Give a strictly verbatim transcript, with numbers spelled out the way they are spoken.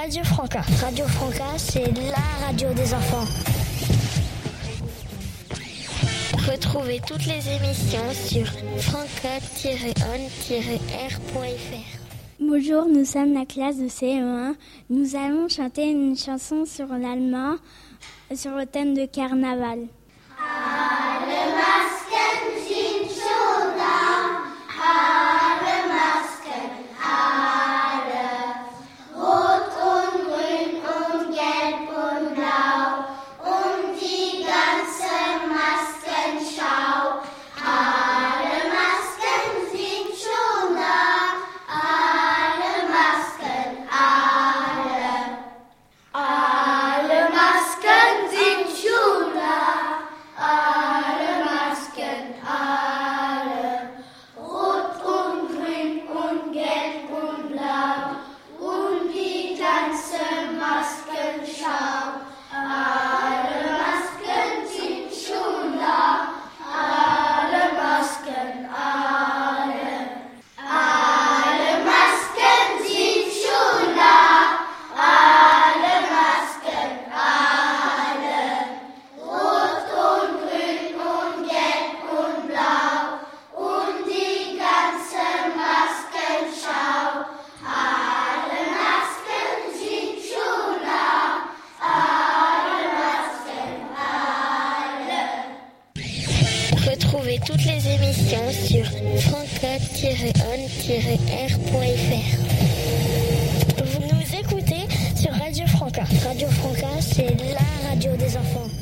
Radio Franca. Radio Franca, c'est la radio des enfants. Retrouvez toutes les émissions sur franca tiret on tiret r point f r. Bonjour, nous sommes la classe de C E un. Nous allons chanter une chanson sur l'allemand, sur le thème de carnaval. Alle Masken sind schon da, alle Masken, alle, rot und grün und gelb und blau und die ganze Maskenschau. Alle Masken sind schon da, alle Masken, alle, alle Masken sind schon da. Alle Masken, alle, rot und grün und gelb und blau und die ganze Maskenschau. Alle Masken sind schon da, alle Masken, alle, alle Masken sind schon da, alle Masken, alle, rot und grün und gelb und blau und die ganze Maskenschau. Alle Masken sind schon da, alle Masken, alle. Retrouvez toutes les émissions sur franca tiret on tiret r point f r. Vous nous écoutez sur Radio Franca. Radio Franca, c'est la radio des enfants.